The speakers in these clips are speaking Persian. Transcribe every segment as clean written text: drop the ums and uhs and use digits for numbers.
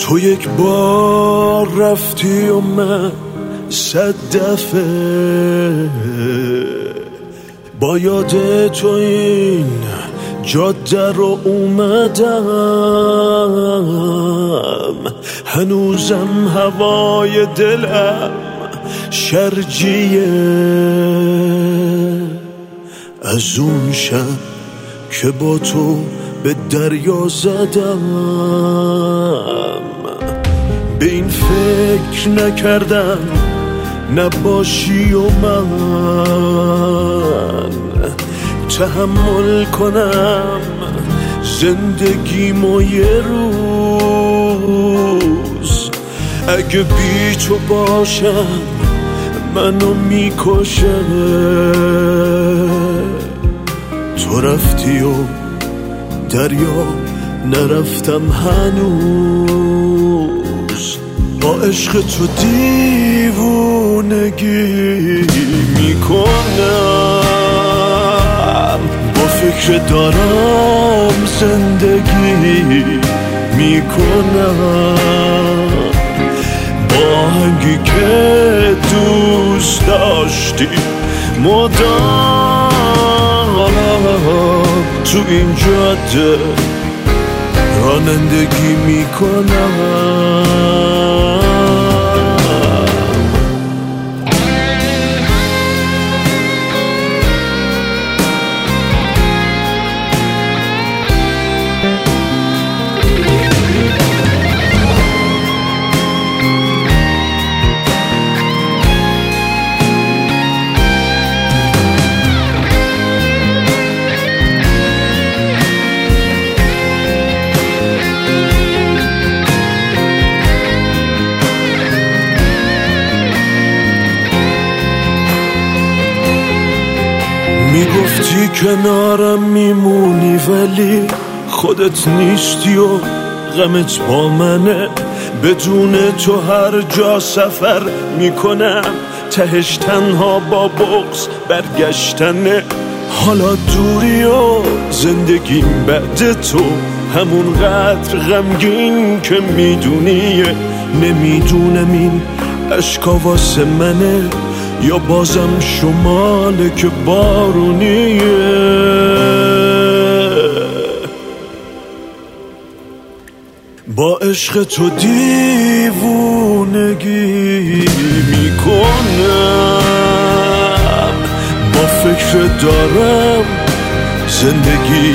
تو یک بار رفتی و من 100 دفعه با یاد تو این جاده رو اومدم، هنوزم هوای دلم شرجیه از اون شب که با تو به دریا زدم. به این فکر نکردم نباشی و من تحمل کنم زندگیمو یه روز. اگه بی تو باشم منو میکشه. تو رفتی و دریا نرفتم هنوز. با عشق تو دیوونگی میکنم، با فکر دارم زندگی میکنم. با آهنگی که دوست داشتی مدام تو این جاده رانندگی میکنم. میگفتی کنارم میمونی ولی خودت نیستی و غمت با منه. بدون تو هر جا سفر میکنم، تهش تنها با بغض برگشتنه. حالا دوری و زندگیم بعد تو همون قدر غمگین که میدونیه. نمیدونم این اشکا واسه منه یا بازم شماله که بارونیه. با عشق تو دیوونگی میکنم، با فکر دارم زندگی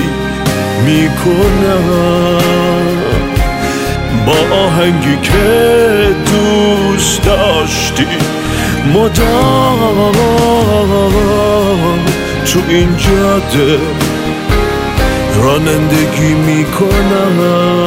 میکنم. با آهنگی که دوست داشتی مدام تو این جاده رانندگی میکنم.